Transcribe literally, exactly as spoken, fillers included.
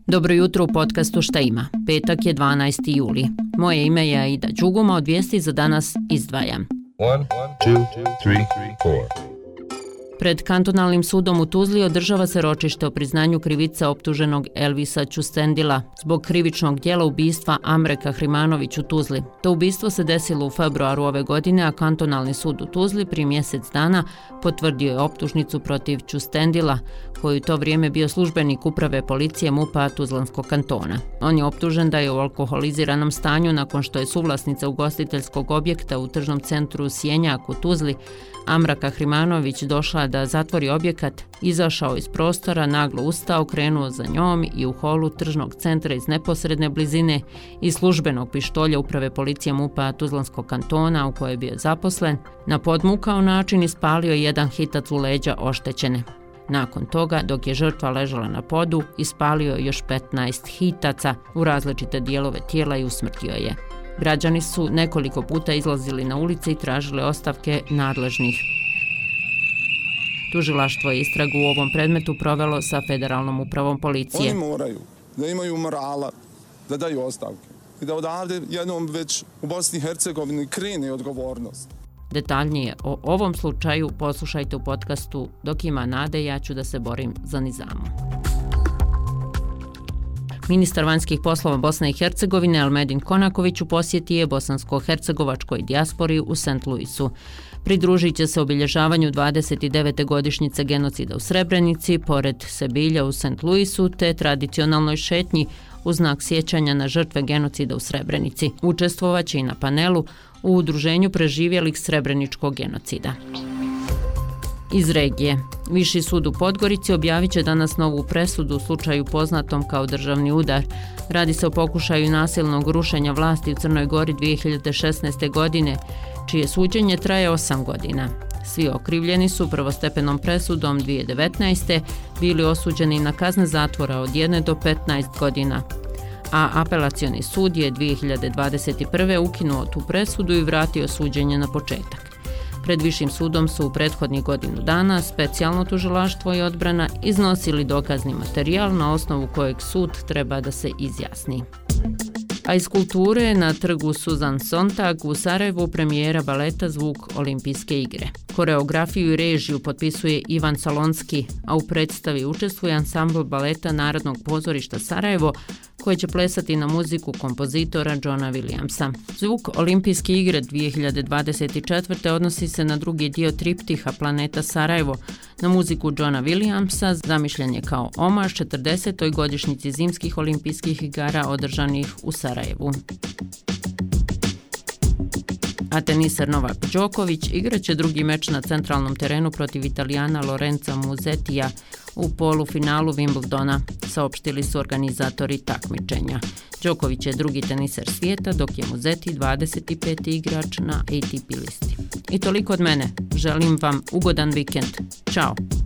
Dobro jutro u podcastu Šta ima. Petak je dvanaesti juli. Moje ime je Aida Đuguma, od vijesti za danas izdvajam. One, two, three, four. Pred kantonalnim sudom u Tuzli održava se ročište o priznanju krivice optuženog Elvisa Ćustendila zbog krivičnog djela ubistva Amre Kahrimanović u Tuzli. To ubistvo se desilo u februaru ove godine, a kantonalni sud u Tuzli prije mjesec dana potvrdio je optužnicu protiv Ćustendila, koji u to vrijeme bio službenik uprave policije MUP-a Tuzlanskog kantona. On je optužen da je u alkoholiziranom stanju nakon što je suvlasnica ugostiteljskog objekta u tržnom centru Sjenjak u Tuzli, Amra Kahrimanović, došla da zatvori objekat, izašao iz prostora, naglo ustao, krenuo za njom i u holu tržnog centra iz neposredne blizine iz službenog pištolja uprave policije MUP-a Tuzlanskog kantona u kojoj je bio zaposlen, na podmukao način ispalio jedan hitac u leđa oštećene. Nakon toga, dok je žrtva ležala na podu, ispalio je još petnaest hitaca u različite dijelove tijela i usmrtio je. Građani su nekoliko puta izlazili na ulice i tražili ostavke nadležnih. Tužilaštvo je istragu u ovom predmetu provelo sa Federalnom upravom policije. Oni moraju da imaju morala, da daju ostavke i da odavde jednom već u Bosni i Hercegovini krene odgovornost. Detaljnije o ovom slučaju poslušajte u podcastu Dok ima nade, ja ću da se borim za Nizamu. Ministar vanjskih poslova Bosne i Hercegovine Elmedin Konaković u posjeti je bosansko-hercegovačkoj dijaspori u Saint Louisu. Pridružit će se obilježavanju dvadeset devete godišnjice genocida u Srebrenici, pored Sebilja u Saint Louisu, te tradicionalnoj šetnji u znak sjećanja na žrtve genocida u Srebrenici. Učestvovaće i na panelu u udruženju preživjelih srebreničkog genocida. Iz regije. Viši sud u Podgorici objavit će danas novu presudu u slučaju poznatom kao državni udar. Radi se o pokušaju nasilnog rušenja vlasti u Crnoj Gori dvije hiljade šesnaeste. godine, čije suđenje traje osam godina. Svi okrivljeni su prvostepenom presudom dvije hiljade devetnaeste. bili osuđeni na kazne zatvora od jedne do petnaest godina, a apelacioni sud je dvije hiljade dvadeset prve. ukinuo tu presudu i vratio suđenje na početak. Pred Višim sudom su u prethodnih godinu dana specijalno tužilaštvo i odbrana iznosili dokazni materijal na osnovu kojeg sud treba da se izjasni. A iz kulture, na trgu Suzan Sontag u Sarajevu premijera baleta Zvuk Olimpijske igre. Koreografiju i režiju potpisuje Ivan Salonski, a u predstavi učestvuje ansambl baleta Narodnog pozorišta Sarajevo, koji će plesati na muziku kompozitora Johna Williamsa. Zvuk Olimpijske igre dvije hiljade dvadeset četvrte. odnosi se na drugi dio triptiha Planeta Sarajevo na muziku Johna Williamsa, zamišljen je kao omaž četrdesetoj godišnjici zimskih olimpijskih igara održanih u Sarajevu. A teniser Novak Đoković igraće drugi meč na centralnom terenu protiv Italijana Lorenza Musettija u polufinalu Wimbledona, saopštili su organizatori takmičenja. Đoković je drugi teniser svijeta, dok je Musetti dvadeset peti igrač na A T P listi. I toliko od mene. Želim vam ugodan vikend. Ćao!